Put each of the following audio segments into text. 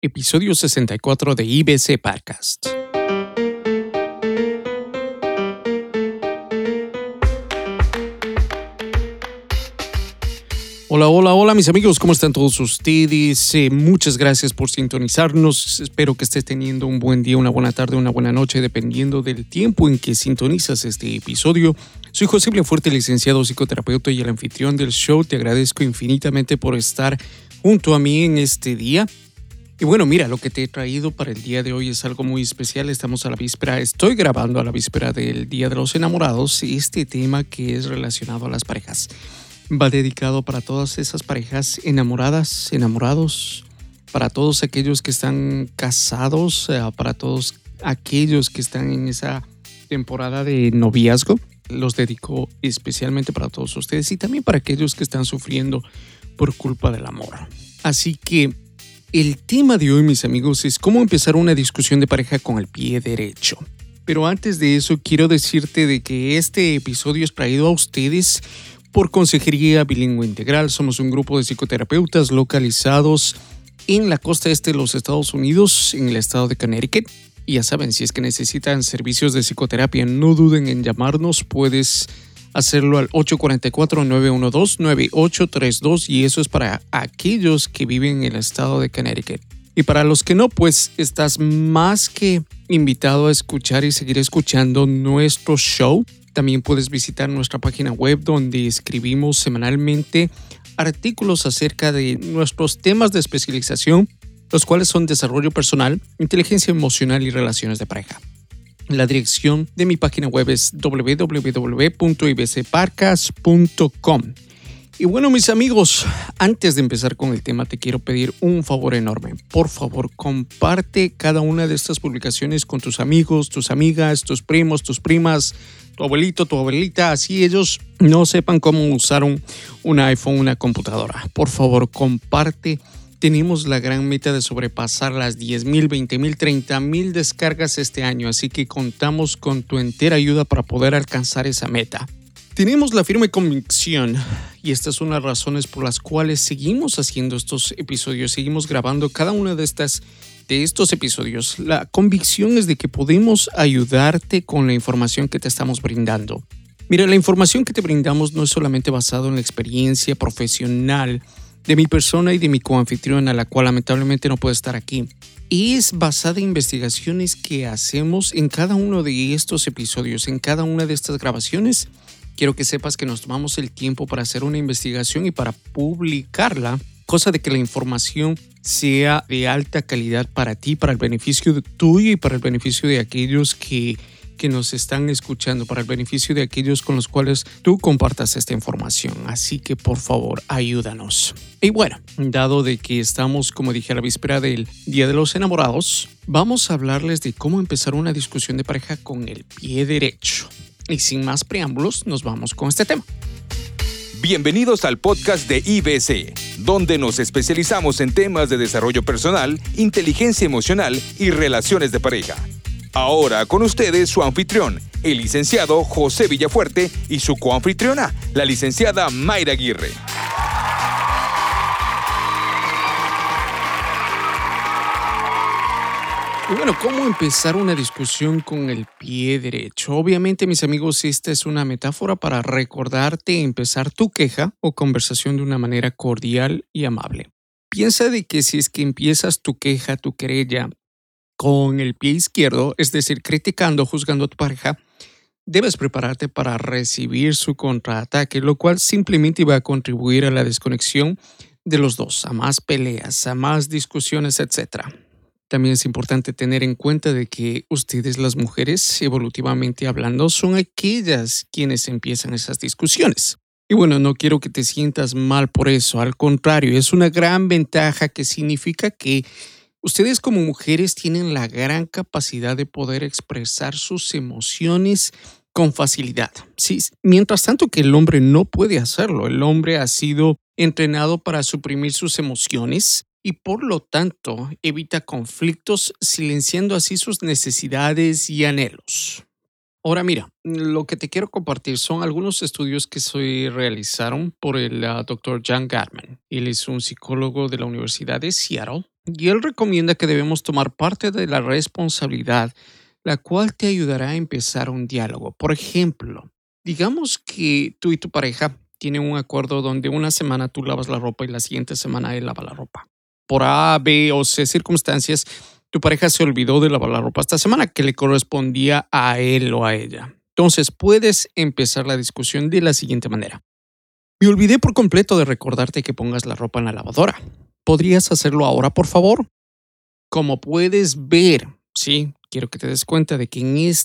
episodio 64 de IBC Podcast. Hola mis amigos, ¿cómo están todos ustedes? Muchas gracias por sintonizarnos. Espero que estés teniendo un buen día, una buena tarde, una buena noche, dependiendo del tiempo en que sintonizas este episodio. Soy José Villafuerte, licenciado psicoterapeuta y el anfitrión del show. Te agradezco infinitamente por estar junto a mí en este día. Y bueno, mira, lo que te he traído para el día de hoy es algo muy especial. Estoy grabando a la víspera del Día de los Enamorados, este tema que es relacionado a las parejas. Va dedicado para todas esas parejas enamoradas, enamorados, para todos aquellos que están casados, para todos aquellos que están en esa temporada de noviazgo. Los dedico especialmente para todos ustedes y también para aquellos que están sufriendo por culpa del amor. Así que el tema de hoy, mis amigos, es cómo empezar una discusión de pareja con el pie derecho. Pero antes de eso, quiero decirte de que este episodio es traído a ustedes por Consejería Bilingüe Integral. Somos un grupo de psicoterapeutas localizados en la costa este de los Estados Unidos, en el estado de Connecticut. Y ya saben, si es que necesitan servicios de psicoterapia, no duden en llamarnos. Puedes hacerlo al 844-912-9832 y eso es para aquellos que viven en el estado de Connecticut. Y para los que no, pues estás más que invitado a escuchar y seguir escuchando nuestro show. También puedes visitar nuestra página web donde escribimos semanalmente artículos acerca de nuestros temas de especialización, los cuales son desarrollo personal, inteligencia emocional y relaciones de pareja. La dirección de mi página web es www.ibcparcas.com. Y bueno, mis amigos, antes de empezar con el tema, te quiero pedir un favor enorme. Por favor, comparte cada una de estas publicaciones con tus amigos, tus amigas, tus primos, tus primas, tu abuelito, tu abuelita, así ellos no sepan cómo usar un iPhone, una computadora. Por favor, comparte. Tenemos la gran meta de sobrepasar las 10,000, 20,000, 30,000 descargas este año, así que contamos con tu entera ayuda para poder alcanzar esa meta. Tenemos la firme convicción, y estas son las razones por las cuales seguimos haciendo estos episodios, seguimos grabando cada uno de estos episodios. La convicción es de que podemos ayudarte con la información que te estamos brindando. Mira, la información que te brindamos no es solamente basada en la experiencia profesional de mi persona y de mi coanfitriona, la cual lamentablemente no puede estar aquí. Es basada en investigaciones que hacemos en cada uno de estos episodios, en cada una de estas grabaciones. Quiero que sepas que nos tomamos el tiempo para hacer una investigación y para publicarla, cosa de que la información sea de alta calidad para ti, para el beneficio tuyo y para el beneficio de aquellos que nos están escuchando, para el beneficio de aquellos con los cuales tú compartas esta información. Así que por favor, ayúdanos. Y bueno, dado de que estamos, como dije, a la víspera del Día de los Enamorados, vamos a hablarles de cómo empezar una discusión de pareja con el pie derecho. Y sin más preámbulos, nos vamos con este tema. Bienvenidos al podcast de IBC, donde nos especializamos en temas de desarrollo personal, inteligencia emocional y relaciones de pareja. Ahora con ustedes su anfitrión, el licenciado José Villafuerte, y su coanfitriona, la licenciada Mayra Aguirre. Y bueno, ¿cómo empezar una discusión con el pie derecho? Obviamente, mis amigos, esta es una metáfora para recordarte empezar tu queja o conversación de una manera cordial y amable. Piensa de que si es que empiezas tu queja, tu querella, con el pie izquierdo, es decir, criticando, juzgando a tu pareja, debes prepararte para recibir su contraataque, lo cual simplemente va a contribuir a la desconexión de los dos, a más peleas, a más discusiones, etc. También es importante tener en cuenta de que ustedes, las mujeres, evolutivamente hablando, son aquellas quienes empiezan esas discusiones. Y bueno, no quiero que te sientas mal por eso, al contrario, es una gran ventaja que significa que ustedes como mujeres tienen la gran capacidad de poder expresar sus emociones con facilidad. Sí, mientras tanto que el hombre no puede hacerlo, el hombre ha sido entrenado para suprimir sus emociones y por lo tanto evita conflictos silenciando así sus necesidades y anhelos. Ahora mira, lo que te quiero compartir son algunos estudios que se realizaron por el Dr. John Gottman. Él es un psicólogo de la Universidad de Seattle Y él recomienda que debemos tomar parte de la responsabilidad, la cual te ayudará a empezar un diálogo. Por ejemplo, digamos que tú y tu pareja tienen un acuerdo donde una semana tú lavas la ropa y la siguiente semana él lava la ropa. Por A, B o C circunstancias, tu pareja se olvidó de lavar la ropa esta semana que le correspondía a él o a ella. Entonces puedes empezar la discusión de la siguiente manera. Me olvidé por completo de recordarte que pongas la ropa en la lavadora. ¿Podrías hacerlo ahora, por favor? Como puedes ver, sí, quiero que te des cuenta de que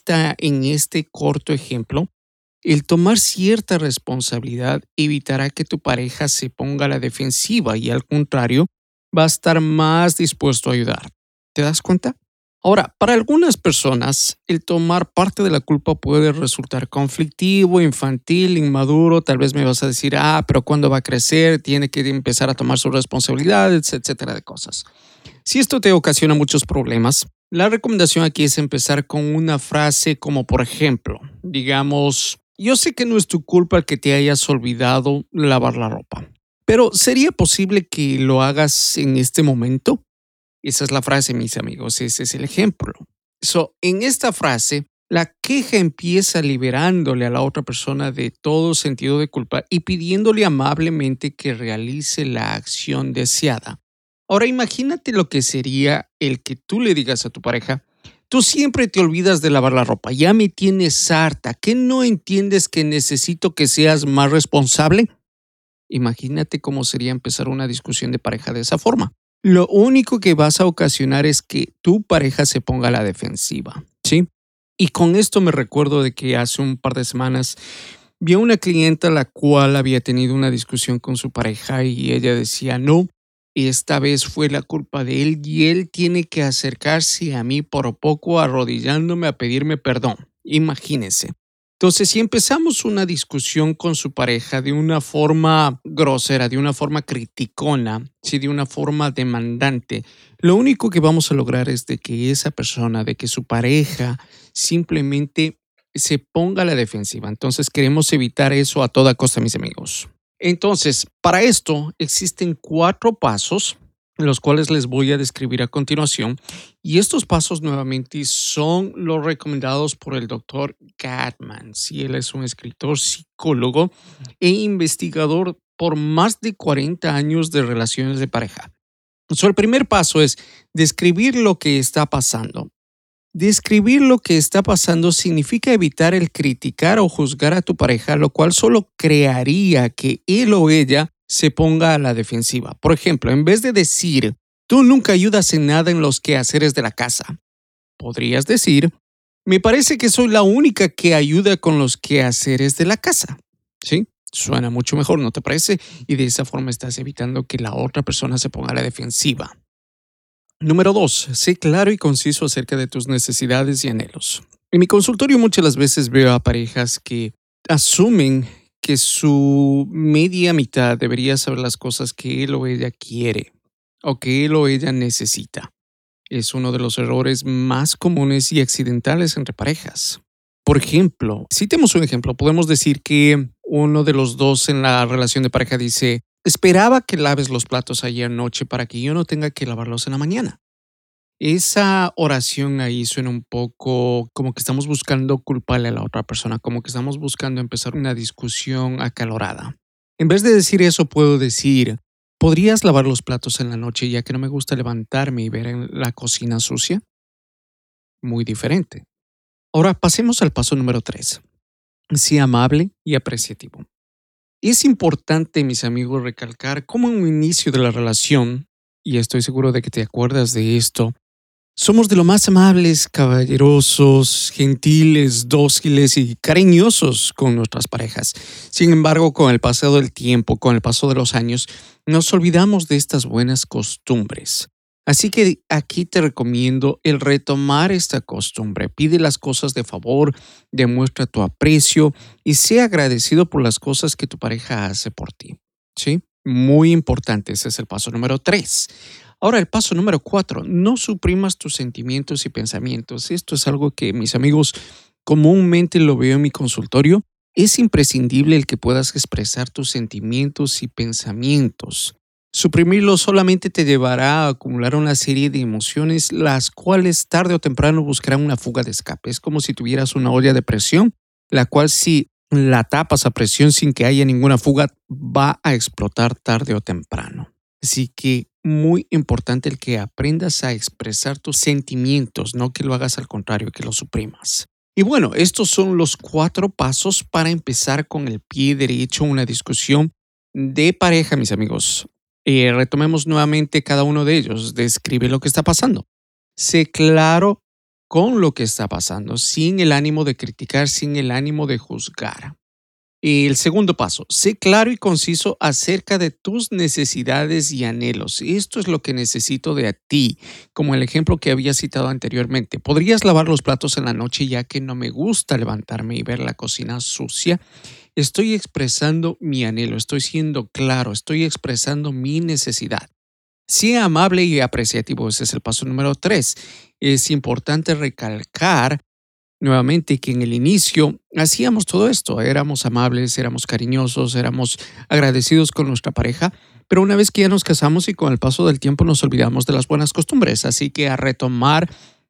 en este corto ejemplo, el tomar cierta responsabilidad evitará que tu pareja se ponga a la defensiva y al contrario, va a estar más dispuesto a ayudar. ¿Te das cuenta? Ahora, para algunas personas, el tomar parte de la culpa puede resultar conflictivo, infantil, inmaduro. Tal vez me vas a decir, pero ¿cuándo va a crecer? Tiene que empezar a tomar sus responsabilidades, etcétera, de cosas. Si esto te ocasiona muchos problemas, la recomendación aquí es empezar con una frase como, por ejemplo, digamos, yo sé que no es tu culpa el que te hayas olvidado lavar la ropa, pero ¿sería posible que lo hagas en este momento? Esa es la frase, mis amigos, ese es el ejemplo. En esta frase, la queja empieza liberándole a la otra persona de todo sentido de culpa y pidiéndole amablemente que realice la acción deseada. Ahora imagínate lo que sería el que tú le digas a tu pareja, tú siempre te olvidas de lavar la ropa, ya me tienes harta, ¿qué no entiendes que necesito que seas más responsable? Imagínate cómo sería empezar una discusión de pareja de esa forma. Lo único que vas a ocasionar es que tu pareja se ponga a la defensiva, ¿sí? Y con esto me recuerdo de que hace un par de semanas vi a una clienta la cual había tenido una discusión con su pareja y ella decía, no, esta vez fue la culpa de él y él tiene que acercarse a mí por poco arrodillándome a pedirme perdón. Imagínense. Entonces, si empezamos una discusión con su pareja de una forma grosera, de una forma criticona, sí, de una forma demandante, lo único que vamos a lograr es de que esa persona, de que su pareja simplemente se ponga a la defensiva. Entonces, queremos evitar eso a toda costa, mis amigos. Entonces, para esto existen 4 pasos, los cuales les voy a describir a continuación. Y estos pasos nuevamente son los recomendados por el doctor Gatman. Sí, él es un escritor, psicólogo e investigador por más de 40 años de relaciones de pareja. El primer paso es describir lo que está pasando. Describir lo que está pasando significa evitar el criticar o juzgar a tu pareja, lo cual solo crearía que él o ella se ponga a la defensiva. Por ejemplo, en vez de decir, tú nunca ayudas en nada en los quehaceres de la casa, podrías decir, me parece que soy la única que ayuda con los quehaceres de la casa. ¿Sí? Suena mucho mejor, ¿no te parece? Y de esa forma estás evitando que la otra persona se ponga a la defensiva. Número 2. Sé claro y conciso acerca de tus necesidades y anhelos. En mi consultorio muchas las veces veo a parejas que asumen que su media mitad debería saber las cosas que él o ella quiere o que él o ella necesita. Es uno de los errores más comunes y accidentales entre parejas. Por ejemplo, si tenemos un ejemplo, podemos decir que uno de los dos en la relación de pareja dice, esperaba que laves los platos ayer noche para que yo no tenga que lavarlos en la mañana. Esa oración ahí suena un poco como que estamos buscando culparle a la otra persona, como que estamos buscando empezar una discusión acalorada. En vez de decir eso, puedo decir, ¿podrías lavar los platos en la noche ya que no me gusta levantarme y ver en la cocina sucia? Muy diferente. Ahora pasemos al paso número 3. Sea amable y apreciativo. Es importante, mis amigos, recalcar cómo en un inicio de la relación, y estoy seguro de que te acuerdas de esto, somos de lo más amables, caballerosos, gentiles, dóciles y cariñosos con nuestras parejas. Sin embargo, con el paso del tiempo, con el paso de los años, nos olvidamos de estas buenas costumbres. Así que aquí te recomiendo el retomar esta costumbre. Pide las cosas de favor, demuestra tu aprecio y sea agradecido por las cosas que tu pareja hace por ti. ¿Sí? Muy importante, ese es el paso número 3. Ahora, el paso número 4, no suprimas tus sentimientos y pensamientos. Esto es algo que, mis amigos, comúnmente lo veo en mi consultorio. Es imprescindible el que puedas expresar tus sentimientos y pensamientos. Suprimirlo solamente te llevará a acumular una serie de emociones, las cuales tarde o temprano buscarán una fuga de escape. Es como si tuvieras una olla de presión, la cual si la tapas a presión sin que haya ninguna fuga, va a explotar tarde o temprano. Así que muy importante el que aprendas a expresar tus sentimientos, no que lo hagas al contrario, que lo suprimas. Y bueno, estos son los 4 pasos para empezar con el pie derecho una discusión de pareja, mis amigos. Retomemos nuevamente cada uno de ellos. Describe lo que está pasando. Sé claro con lo que está pasando, sin el ánimo de criticar, sin el ánimo de juzgar. El segundo paso, sé claro y conciso acerca de tus necesidades y anhelos. Esto es lo que necesito de ti, como el ejemplo que había citado anteriormente. ¿Podrías lavar los platos en la noche ya que no me gusta levantarme y ver la cocina sucia? Estoy expresando mi anhelo, estoy siendo claro, estoy expresando mi necesidad. Sea amable y apreciativo, ese es el paso número 3. Es importante recalcar nuevamente que en el inicio hacíamos todo esto, éramos amables, éramos cariñosos, éramos agradecidos con nuestra pareja, pero una vez que ya nos casamos y con el paso del tiempo nos olvidamos de las buenas costumbres, así que a retomar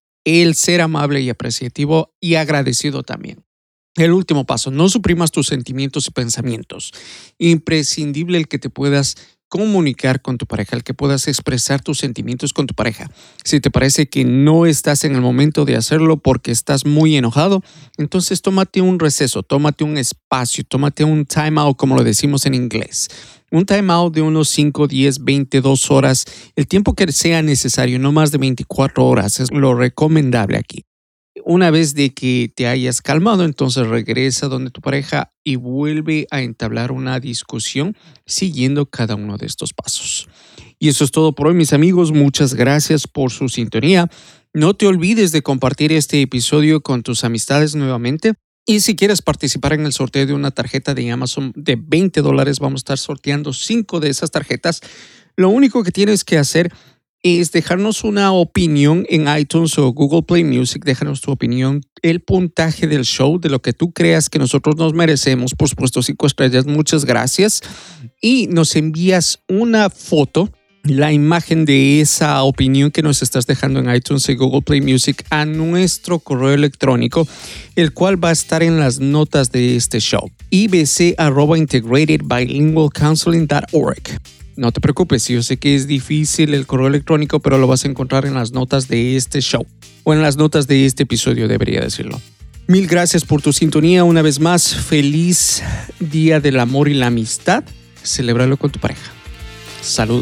el ser amable y apreciativo y agradecido también. El último paso, no suprimas tus sentimientos y pensamientos. Imprescindible el que te puedas comunicar con tu pareja, el que puedas expresar tus sentimientos con tu pareja. Si te parece que no estás en el momento de hacerlo porque estás muy enojado, entonces tómate un receso, tómate un espacio, tómate un time out, como lo decimos en inglés. Un time out de unos 5, 10, 22 horas, el tiempo que sea necesario, no más de 24 horas, es lo recomendable aquí. Una vez de que te hayas calmado, entonces regresa donde tu pareja y vuelve a entablar una discusión siguiendo cada uno de estos pasos. Y eso es todo por hoy, mis amigos. Muchas gracias por su sintonía. No te olvides de compartir este episodio con tus amistades nuevamente. Y si quieres participar en el sorteo de una tarjeta de Amazon de $20, vamos a estar sorteando 5 de esas tarjetas. Lo único que tienes que hacer es dejarnos una opinión en iTunes o Google Play Music. Déjanos tu opinión, el puntaje del show, de lo que tú creas que nosotros nos merecemos. Por supuesto, 5 estrellas, muchas gracias. Y nos envías una foto, la imagen de esa opinión que nos estás dejando en iTunes y Google Play Music a nuestro correo electrónico, el cual va a estar en las notas de este show. ibc@integratedbilingualcounseling.org. No te preocupes, yo sé que es difícil el correo electrónico, pero lo vas a encontrar en las notas de este show, o en las notas de este episodio, debería decirlo. Mil gracias por tu sintonía una vez más. Feliz Día del Amor y la Amistad. Celébralo con tu pareja. Saludos.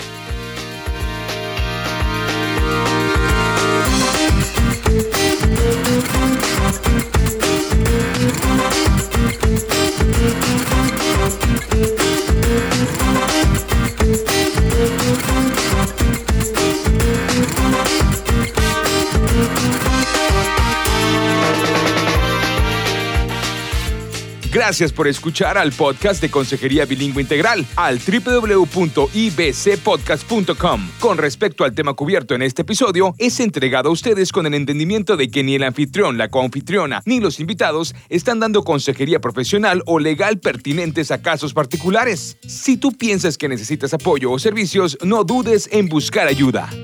Gracias por escuchar al podcast de Consejería Bilingüe Integral al www.ibcpodcast.com. Con respecto al tema cubierto en este episodio, es entregado a ustedes con el entendimiento de que ni el anfitrión, la coanfitriona, ni los invitados están dando consejería profesional o legal pertinentes a casos particulares. Si tú piensas que necesitas apoyo o servicios, no dudes en buscar ayuda.